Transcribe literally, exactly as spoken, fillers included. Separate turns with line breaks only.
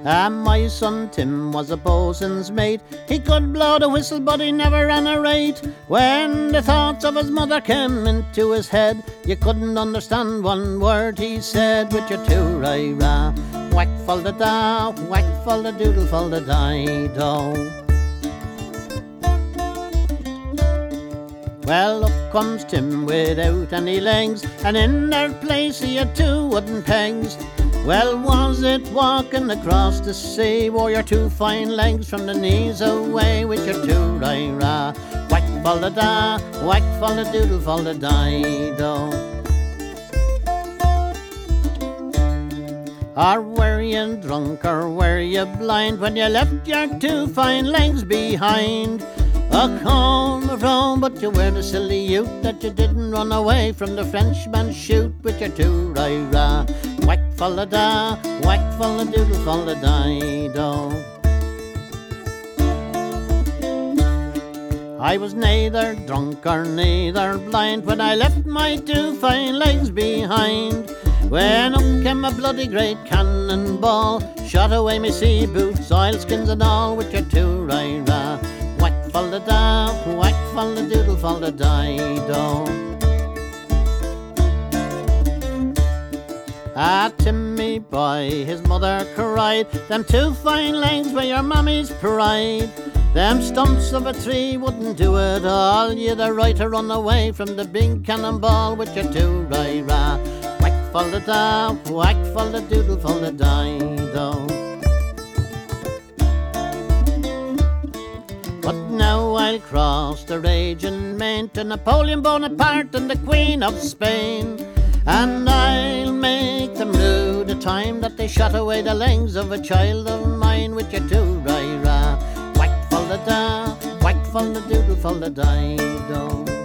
And my son Tim was a bosun's mate. He could blow the whistle but he never ran a rate. When the thoughts of his mother came into his head, you couldn't understand one word he said. With your too-ri-ra, whack fall the da, whack fall the doodle fall the di-do. Well, up comes Tim without any legs, and in their place he had two wooden pegs. Well, was it walking across the sea? Wore your two fine legs from the knees away. With your too-ri-ra, whack fall the da, whack fall the doodle fall the di-do. Or were you drunk or were you blind when you left your two fine legs behind? A comb around, but you were the silly youth that you didn't run away from the Frenchman's shoot. With your too-ri-ra, whack fall the da, whack fall the doodle fall the di-do. I was neither drunk or neither blind when I left my two fine legs behind. When up came a bloody great cannonball, shot away me sea boots, oilskins and all. With your too-ri-ra, whack fall the da, whack fall the doodle fall the di-do. Ah, Timmy boy, his mother cried, them two fine legs were your mammy's pride. Them stumps of a tree wouldn't do it all. You'd a right to run away from the big cannonball. With your too-ri-ra, whack fall the da, whack fall the doodle fall the di-do. But now I'll cross the raging main to Napoleon Bonaparte and the Queen of Spain, and I'll make them rue the time that they shot away the legs of a child of mine. With your too-ri-ra, whack fall the da, whack fall the doodle fall the di-do.